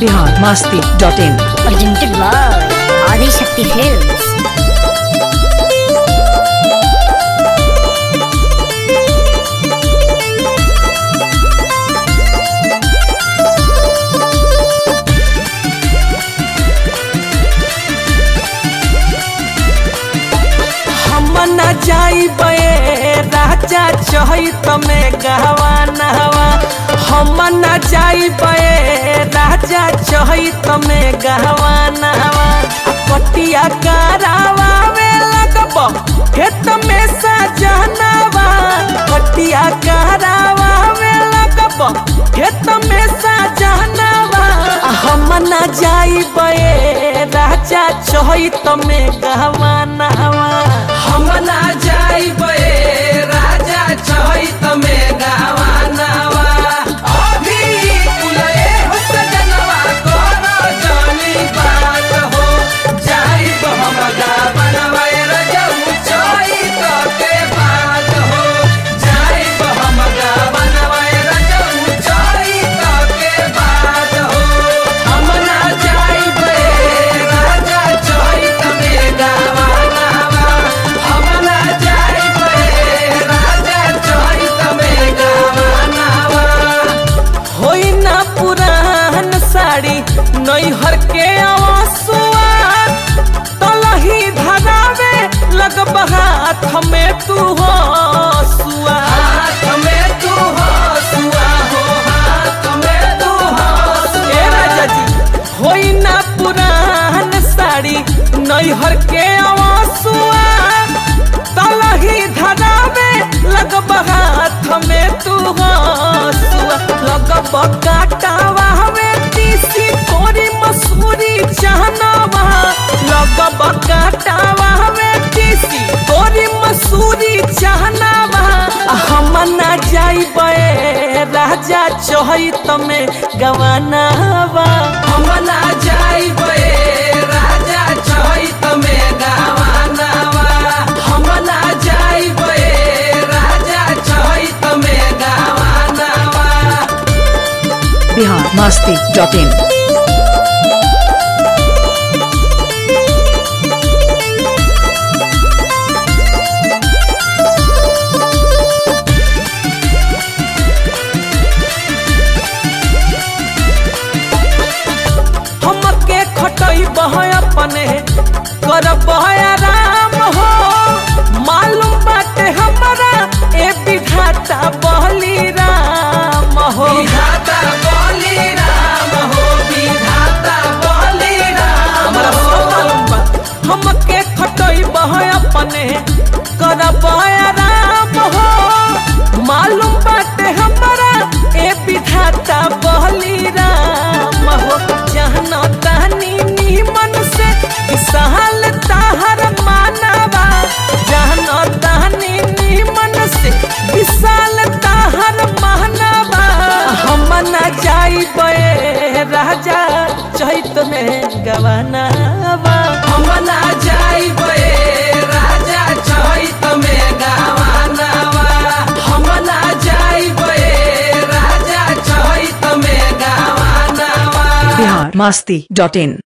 biharmasti.in presented by Adi Shakti Films. न जाइबे राजा चहित में गहवा नहवा हम न जाइबे राजा चहित में गहवा नहवा पटिया करावा में लगब खेत में सजनवा पटिया करावा में लगब खेत में सजनवा हम न जाइबे राजा चहित में गहवा नहवा हम ना जाइबे राजा चहित में गहवा नहवा अभी कुलए हो सजनवा करो जानी बात हो जाइब हम गहवा रजऊ चहित के बात हो जाइब हम गहवा रजऊ चहित के बात हो हम ना जाइबे राजा चहित में गहवा नैहर के आंसुआ तलही धरावे लगब हाथ में तू हो सुआ हाथ में तू हो सुआ हो हाथ में तू हो ए राजा जी होई ना पुरान साड़ी नैहर के आंसुआ तलही धरावे लगब हाथ में तू हो सुआ लगब काटावा में तीसी तोरी मसूरी जहनवा लगब काटावा में तीसी तोरी मसूरी जहनवा हम ना जाइबे राजा चहित में गवानवा हम ना जाइबे राजा चहित में गवानवा हम ना जाइबे राजा चहित में गवानवा biharmasti.in अपने करब आराम हो मालूम बाटे हमारा ए विधाता बली राम हो विधाता बली राम हो विधाता बली राम हो हमके खटइब अपने करब आराम हो मालूम बाटे हमारा ए विधाता बली राम हो जहन तहनी मन से विशाल ताहर मानवा जहन तहनी मन से विशाल ताहर मानवा हम न जाइबे राजा चहित में गवानवा हम न जाइबे राजा चहित में गवानवा हम न जाइबे राजा चहित में गवानवा biharmasti.in